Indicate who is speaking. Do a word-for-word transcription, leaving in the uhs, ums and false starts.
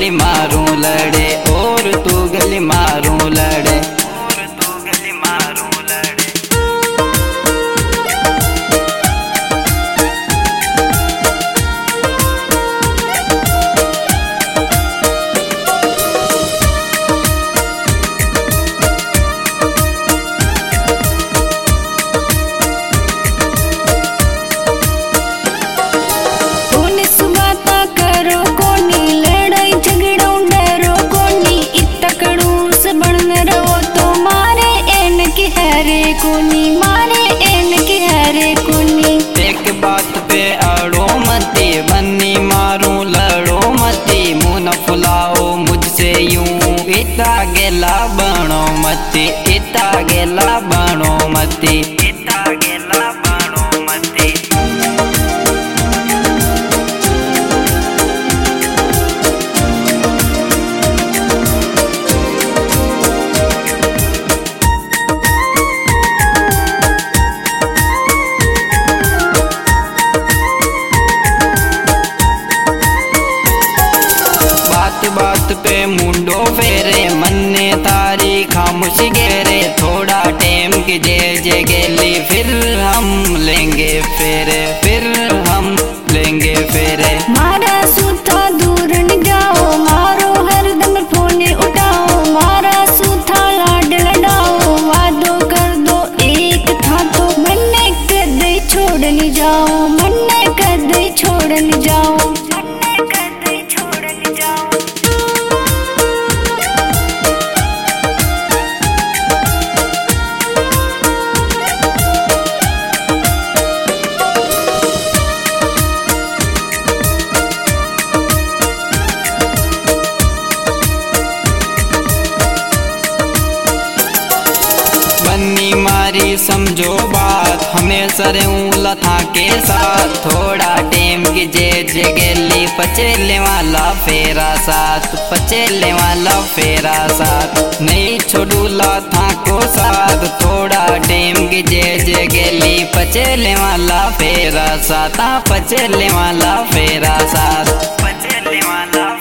Speaker 1: गली मारूं लड़े, और तू गली मारूं लड़े, और तू गली मारूं लड़े।
Speaker 2: कोनी मारे इनके हरे कोनी।
Speaker 1: एक बात पे अड़ो मती, बन्नी मारूं लड़ो मती, मुँह न फुलाओ मुझसे यूं, इता गेला बनो मती, इता गेला बनो मती, इता गेला बनो मती। बात पे मुंडो फेरे, मन्ने तारी खामोश गेरे, थोड़ा टेम की जे जे गेली, फिर हम लेंगे फेरे, फिर हम लेंगे फेरे।
Speaker 2: मारा सूथा दूर न जाओ, मारो हरदम फोन उठाओ, मारा सूथा लाड लड़ाओ, वादो कर दो एक था तो, मन्ने कदे छोड़ न जाओ, मन्ने कदे छोड़ न जाओ।
Speaker 1: बन्नी मारी समझो बात, हमेशा रहूं लथा के साथ, थोड़ा टेम की जे जे गेली, पचेले वाला फेरा साथ, पचेले वाला फेरा साथ, नहीं छोड़ू लथा को साथ, थोड़ा टेम की जे जे गेली, पचेले वाला फेरा साथ, पचेले वाला फेरा साथ, पचेले वाला